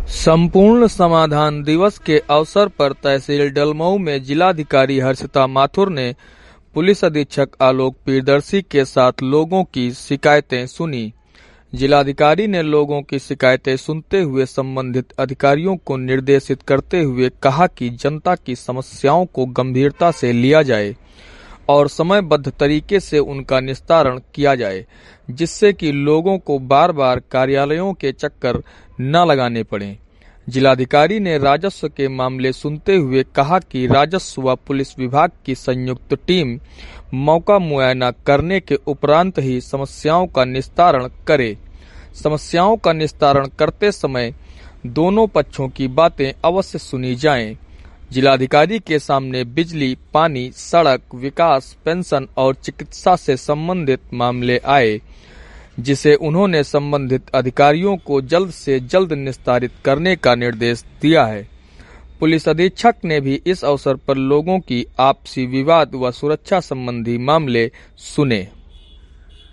संपूर्ण समाधान दिवस के अवसर पर तहसील डलमऊ में जिलाधिकारी हर्षिता माथुर ने पुलिस अधीक्षक आलोक प्रियदर्शी के साथ लोगों की शिकायतें सुनी। जिलाधिकारी ने लोगों की शिकायतें सुनते हुए संबंधित अधिकारियों को निर्देशित करते हुए कहा कि जनता की समस्याओं को गंभीरता से लिया जाए और समयबद्ध तरीके से उनका निस्तारण किया जाए, जिससे कि लोगों को बार बार कार्यालयों के चक्कर न लगाने पड़े। जिलाधिकारी ने राजस्व के मामले सुनते हुए कहा कि राजस्व व पुलिस विभाग की संयुक्त टीम मौका मुआयना करने के उपरांत ही समस्याओं का निस्तारण करे। समस्याओं का निस्तारण करते समय दोनों पक्षों की बातें अवश्य सुनी जाएं। जिलाधिकारी के सामने बिजली, पानी, सड़क, विकास, पेंशन और चिकित्सा से संबंधित मामले आए, जिसे उन्होंने संबंधित अधिकारियों को जल्द से जल्द निस्तारित करने का निर्देश दिया है। पुलिस अधीक्षक ने भी इस अवसर पर लोगों की आपसी विवाद व सुरक्षा संबंधी मामले सुने।